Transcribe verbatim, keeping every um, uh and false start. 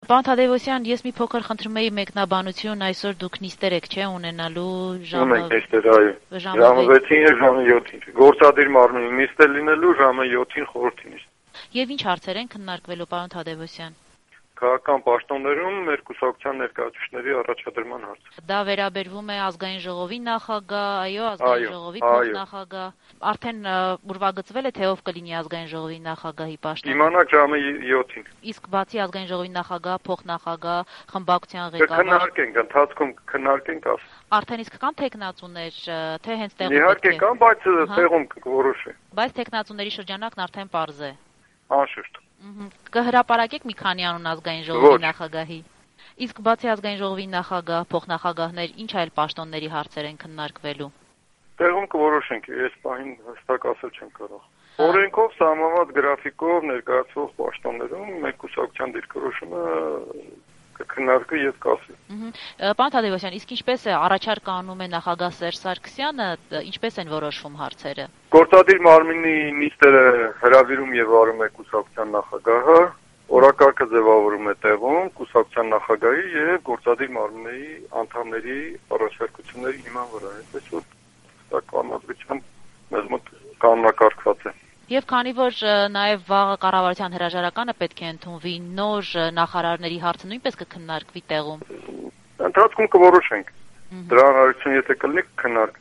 Պարոն Թադևոսյան, ես մի փոքր խնդրում եի մեկնաբանություն, այսօր դուք նիստեր եք, չէ՞, ունենալու ժամը Ունենք նիստեր, այո։ Ժամը վեցին եւ ժամը յոթին։ Գործադիր մարմնի նիստ է լինելու ժամը յոթին խորհրդի նիստ։ Եվ ինչ հարցեր են քննարկվելու, պարոն Թադևոսյան։ Քաղաքական պաշտոններում մեր կուսակցության ներկայացուցիչների առաջադրման հարցը։ Դա վերաբերվում է ազգային ժողովի նախագահ, այո, ազգային ժողովի փոխնախագահ։ Արդեն ուրվագծվել է, թե ով կլինի ազգային ժողովի նախագահի պաշտոն։ Իմանաք ժամը յոթին։ Իսկ բացի ազգային ժողովի նախագահ, փոխնախագահ, խմբակցության ղեկավար։ Քննարկենք, ընթացքում քննարկենք ասում։ Արդեն իսկ կան տեխնացուներ, թե հենց տեղում։ Իհարկե կան, բայց տեղում կորոշի։ Բայց տեխնացուների շրջանակն արդեն պարզ է։ Անշուշտ։ Կհրապարակեք մի քանի անուն ազգային ժողովի նախագահի։ Իսկ բացի ազգային ժողովի նախագահ, փոխնախագահներ, ինչ այլ պաշտոնների հարցեր են քննարկվելու։ Տեղում կորոշենք, ես պահին հստակ ասել չեմ կարող։ Օրենքով սահմանված գրաֆիկով ներկայացվող պաշտոններում մեր կուսակցության դիրքորոշումը կքննարկվի եւ կասվի։ Պարոն Թադևոսյան, իսկ ինչպես է առաջարկ անում է նախագահ Սերժ Սարգսյանը, ինչպես են որոշվում հարցերը։ Գործադիր մարմնի նիստերը հրավիրում եւ վարում է կուսակցության նախագահը, օրակարգը ձևավորում է տեղում կուսակցության նախագահի եւ գործադիր մարմնի անդամների առաջարկությունների հիման վրա։ Այսպես որ հստակ համաձայնությամբ մեզ մոտ կանոնակարգված է։ Եվ քանի որ նաև վաղը կառավարության հրաժարականը պետք է ընդունվի, նոր նախարարների հարցը նույնպես կքննարկվի տեղում։ Ընթացքում կորոշենք։ Դրա հնարավորություն եթե կլինի կքննարկվի։